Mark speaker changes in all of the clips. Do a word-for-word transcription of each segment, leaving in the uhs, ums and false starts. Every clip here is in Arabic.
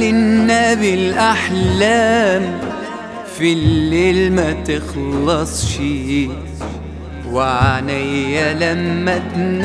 Speaker 1: النبي الأحلام في الليل ما تخلصش، وعنيا لما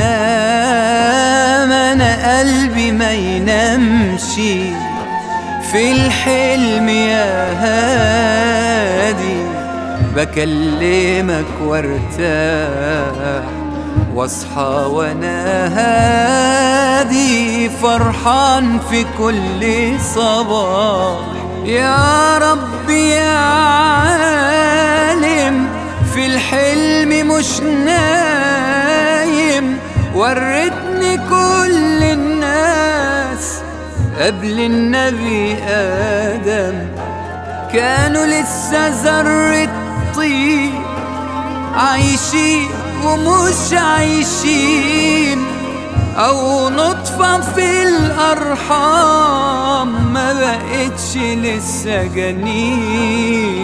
Speaker 1: تنام أنا قلبي ما ينامش. في الحلم يا هادي بكلمك وارتاح، واصحى وانا هادي فرحان في كل صباح. يا رب يا عالم في الحلم مش نايم، وريتني كل الناس قبل النبي آدم كانوا لسه ذرة طين، عايشين ومش عايشين، أو نطفة في الأرحام ما بقتش لسه جنين.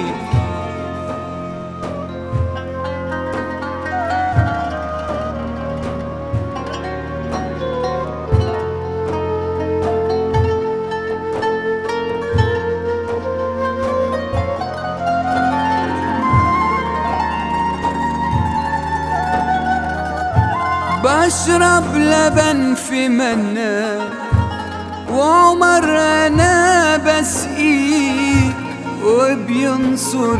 Speaker 1: بشرب لبن في منام وعمر أنا بسقيه، وبينصر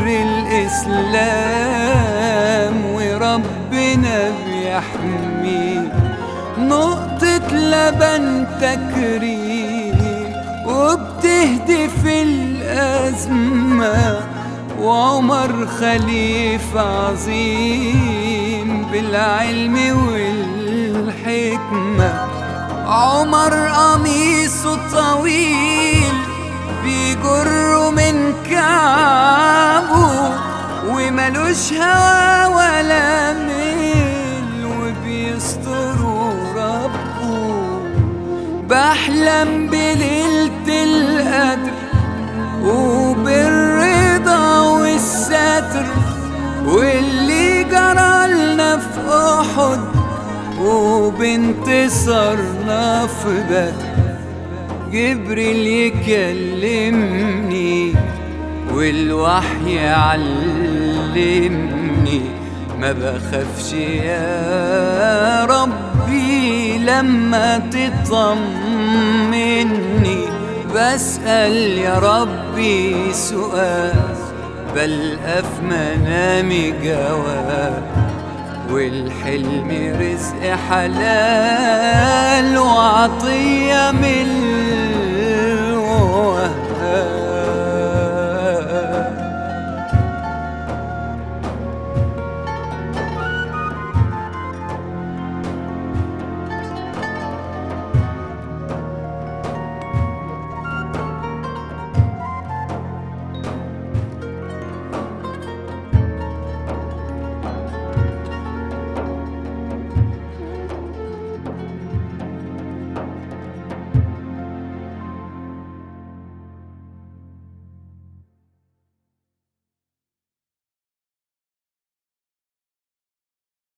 Speaker 1: الإسلام وربنا بيحميه. نقطة لبن تكريم وبتهدف الأزمة، وعمر خليفة عظيم بالعلم والحكمة. عمر قميصه طويل بيجر من كعبه، وملوش هوى ولا ميل وبيستره ربه. بحلم بليلة القدر وبالرضا والستر، واللي جرالنا في أحد وبانتصارنا في بدر. جبريل يكلمني والوحي يعلمني، ما بخافش يا ربي لما تطمني. بسأل يا ربي سؤال بلقى في منامي جواب، والحلم رزق حلال وعطية من